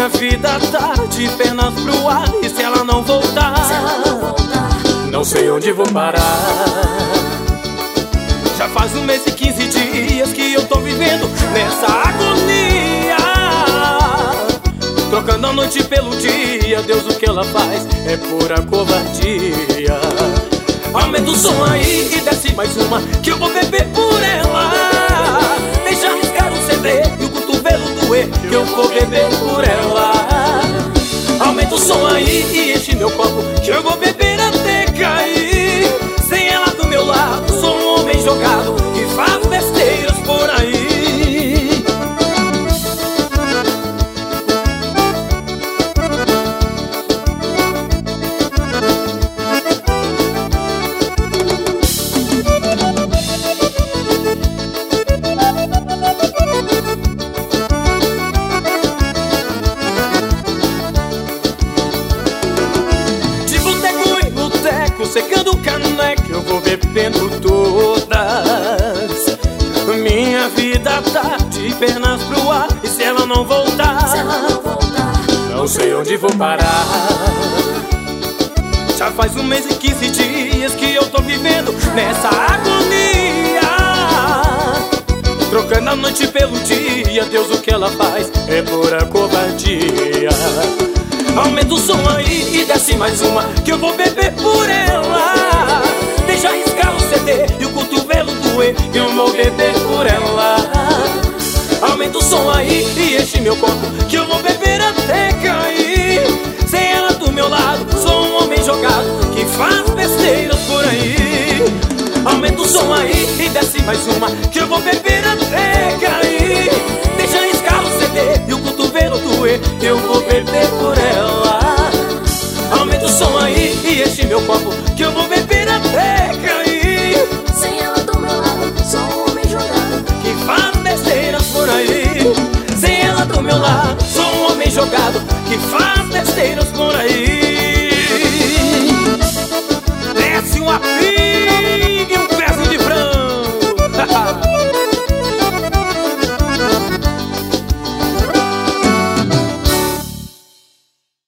Minha vida tá de pernas pro ar, e se ela não voltar, não sei onde vou parar. Já faz 1 mês e 15 dias que eu tô vivendo nessa agonia, trocando a noite pelo dia. Deus, o que ela faz é pura covardia. Aumenta o som aí e desce mais uma, que eu vou beber por ela. Deixa arriscar o CD e o cotovelo doer, que eu vou beber por ela. Aumenta o som aí e enche meu copo, que eu vou beber até cair. Sem ela do meu lado, sou um homem jogado que faz besteiras por aí. Secando o caneco, eu vou bebendo todas. Minha vida tá de pernas pro ar, e se ela não voltar, não sei onde vou parar. Já faz 1 mês e 15 dias que eu tô vivendo nessa agonia, trocando a noite pelo dia. Deus, o que ela faz é pura covardia. Aumenta o som aí e desce mais uma, que eu vou beber por ela. Deixa arriscar o CD e o cotovelo doer, que eu vou beber por ela. Aumenta o som aí e enche meu copo, que eu vou beber até cair. Sem ela do meu lado, sou um homem jogado que faz besteiras por aí. Aumenta o som aí e desce mais uma, que eu vou beber até cair. Deixa arriscar o CD e o cotovelo doer, que eu vou beber por ela. Aumenta o som aí e enche meu copo, que eu vou beber até cair. Sem ela do meu lado, sou um homem jogado que faz besteiras por aí. Sem ela do meu lado, sou um homem jogado que faz besteiras por aí. Desce uma